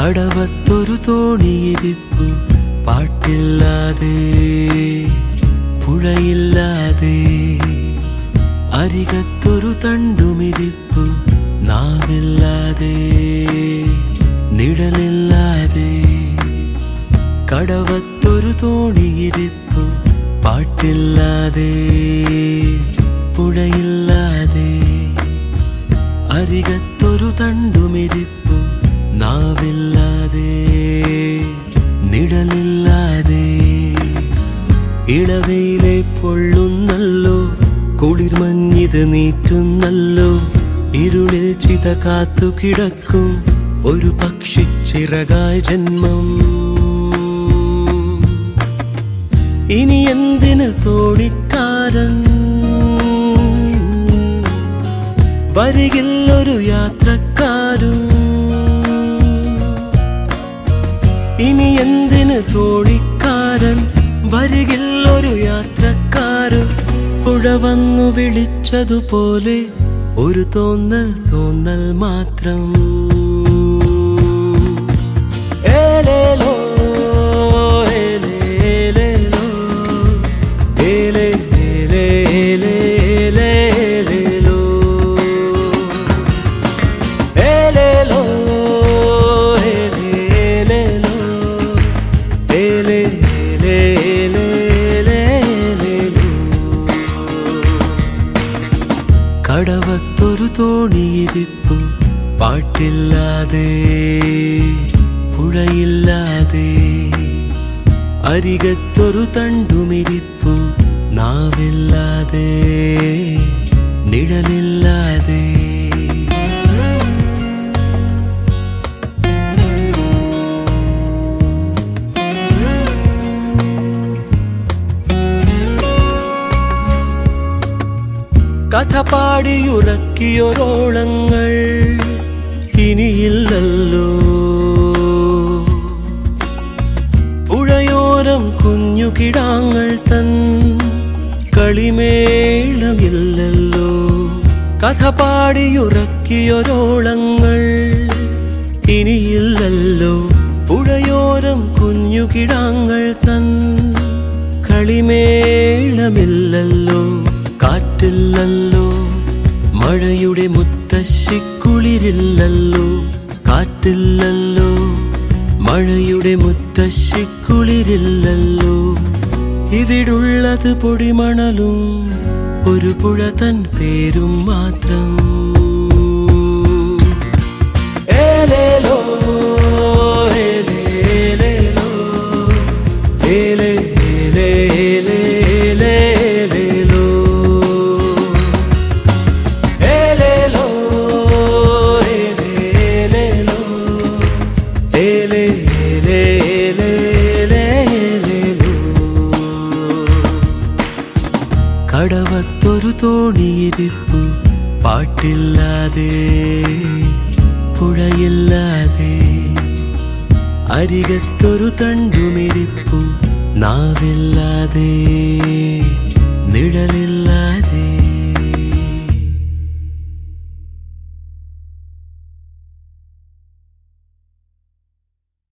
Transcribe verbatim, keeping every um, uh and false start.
കടവത്തൊരു തോണിയിരിപ്പു പാട്ടില്ലാതെ പുഴയില്ലാതെ അരികത്തൊരു തണ്ടുമിരിപ്പു നാവില്ലാതെ നിഴലില്ലാതെ കടവത്തൊരു തോണിയിരിപ്പു പാട്ടില്ലാതെ പുഴയില്ലാതെ അരികത്തൊരു തണ്ടുമിരിപ്പു നാവില്ലാതെ നിഴലില്ലാതെ ഇളവയിലെ പൊള്ളുന്നല്ലോ കുളിർമഞ്ഞിത് നീറ്റുന്നല്ലോ ഇരുളിൽ ചിത കാത്തു കിടക്കും ഒരു പക്ഷിച്ചിറകായ ജന്മം ഇനി എന്തിന് തോണിക്കാരൻ വരികില്ലൊരു യാത്രക്കാരും ഇനി എന്തിന് തോണിക്കാരൻ വരികില്ലൊരു യാത്രക്കാരും പുഴ വന്നു വിളിച്ചതുപോലെ ഒരു തോന്നൽ തോന്നൽ മാത്രം ഏലേലോ ഏലേലേലോ ഏലേലേലേലേലേലോ ഏലേലോ ഏലേലേലോ ഏലേലേലേലേലോ കടവത്തൊരു തോണിയിരിപ്പു പാട്ടില്ലാതെ പുഴയില്ലാതെ അരികത്തൊരു തണ്ടുമിരിപ്പു നാവില്ലാതെ നിഴലില്ലാതെ കഥ പാടിയുറക്കിയൊരോളങ്ങൾ ഇനിയില്ലല്ലോ പുഴയോരം കുഞ്ഞു കിടാങ്ങൾ തൻ കളിമേളമില്ലല്ലോ കഥ പാടിയുറക്കിയൊരോളങ്ങൾ ഇനിയില്ലല്ലോ പുഴയോരം കുഞ്ഞു കിടാങ്ങൾ തൻ കളിമേളമില്ലല്ലോ കാറ്റില്ലല്ലോ മഴയുടെ മുത്തശ്ശിക്കുളിരില്ലല്ലോ കാറ്റില്ലല്ലോ മഴയുടെ മുത്തശ്ശിക്കുളിരില്ലല്ലോ ഇവിടുള്ളത് പൊടിമണലും ഒരു പുഴ തൻ പേരും മാത്രം ഏലേലോ ഏലേലേലോ ഏലേലേലേലേലോ ഏലേലോ ഏലേലേലോ ഏലേലേലേലേലോ കടവത്തൊരു തോണിയിരിപ്പു പാട്ടില്ലാതെ പുഴയില്ലാതെ അരികത്തൊരു തണ്ടുമിരിപ്പു നാവില്ലാതെ നിഴലില്ലാതെ